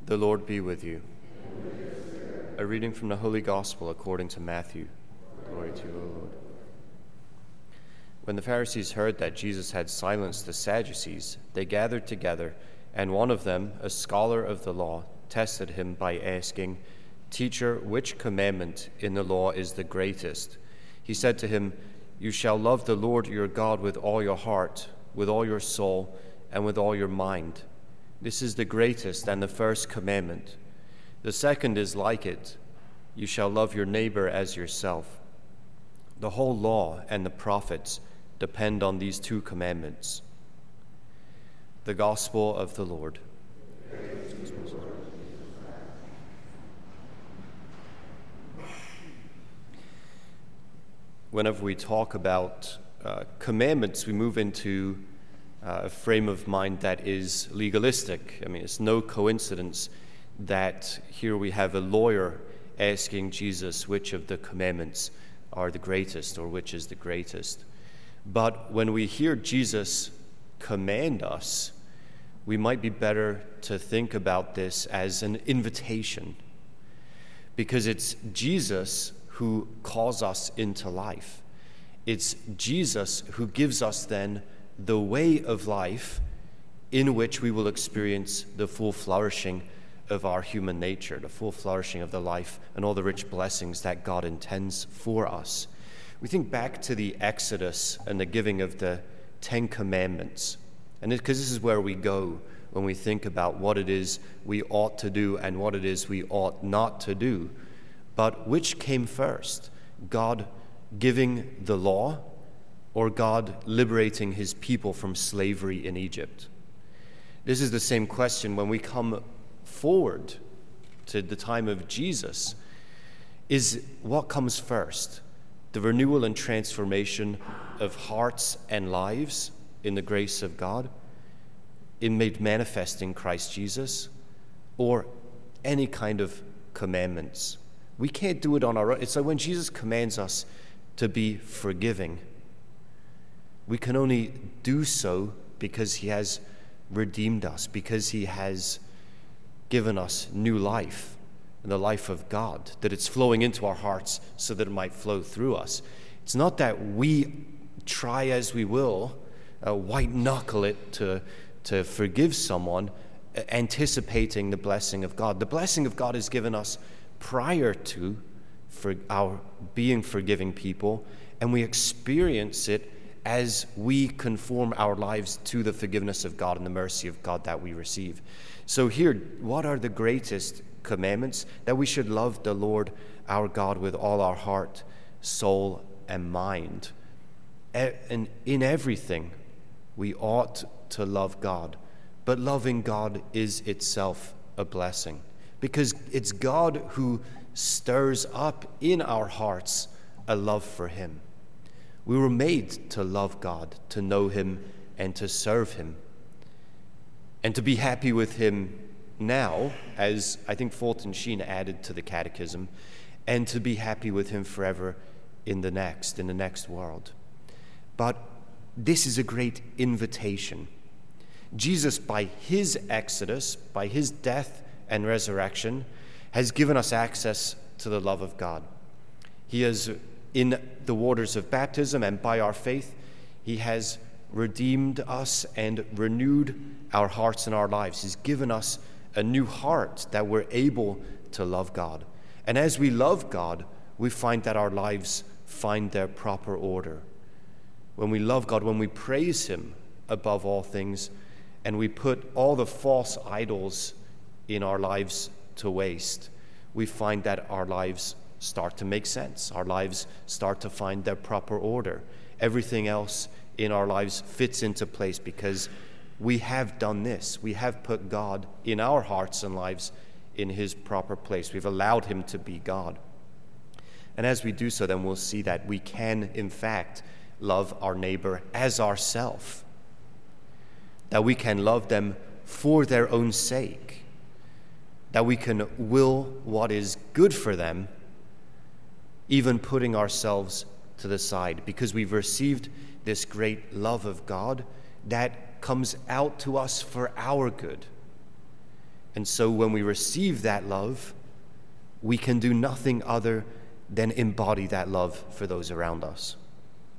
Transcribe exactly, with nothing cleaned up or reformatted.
The Lord be with you. A reading from the Holy Gospel according to Matthew. Glory to you, O Lord. When the Pharisees heard that Jesus had silenced the Sadducees, they gathered together, and one of them, a scholar of the law, tested him by asking, "Teacher, which commandment in the law is the greatest?" He said to him, "You shall love the Lord your God with all your heart, with all your soul, and with all your mind. This is the greatest and the first commandment. The second is like it. You shall love your neighbor as yourself. The whole law and the prophets depend on these two commandments." The Gospel of the Lord. Whenever we talk about uh, commandments, we move into uh, a frame of mind that is legalistic. I mean, it's no coincidence that here we have a lawyer asking Jesus which of the commandments are the greatest or which is the greatest. But when we hear Jesus command us, we might be better to think about this as an invitation, because it's Jesus who calls us into life. It's Jesus who gives us then the way of life in which we will experience the full flourishing of our human nature, the full flourishing of the life and all the rich blessings that God intends for us. We think back to the Exodus and the giving of the Ten Commandments, and because this is where we go when we think about what it is we ought to do and what it is we ought not to do. But which came first? God giving the law, or God liberating his people from slavery in Egypt? This is the same question when we come forward to the time of Jesus. Is what comes first? The renewal and transformation of hearts and lives in the grace of God, in made manifest in Christ Jesus, or any kind of commandments? We can't do it on our own. It's like when Jesus commands us to be forgiving, we can only do so because he has redeemed us, because he has given us new life, and the life of God, that it's flowing into our hearts so that it might flow through us. It's not that we try as we will, uh, white knuckle it to, to forgive someone, uh, anticipating the blessing of God. The blessing of God is given us prior to for our being forgiving people, and we experience it as we conform our lives to the forgiveness of God and the mercy of God that we receive. So here, what are the greatest commandments? That we should love the Lord our God with all our heart, soul, and mind. And in everything, we ought to love God. But loving God is itself a blessing, because it's God who stirs up in our hearts a love for him. We were made to love God, to know him, and to serve him, and to be happy with him now, as I think Fulton Sheen added to the Catechism, and to be happy with him forever in the next, in the next world. But this is a great invitation. Jesus, by his exodus, by his death and resurrection, has given us access to the love of God. He has, in the waters of baptism and by our faith, he has redeemed us and renewed our hearts and our lives. He's given us a new heart that we're able to love God. And as we love God, we find that our lives find their proper order. When we love God, when we praise him above all things, and we put all the false idols in our lives to waste, we find that our lives start to make sense. Our lives start to find their proper order. Everything else in our lives fits into place because we have done this. We have put God in our hearts and lives in his proper place. We've allowed him to be God. And as we do so, then we'll see that we can, in fact, love our neighbor as ourself. That we can love them for their own sake. That we can will what is good for them, even putting ourselves to the side, because we've received this great love of God that comes out to us for our good. And so when we receive that love, we can do nothing other than embody that love for those around us.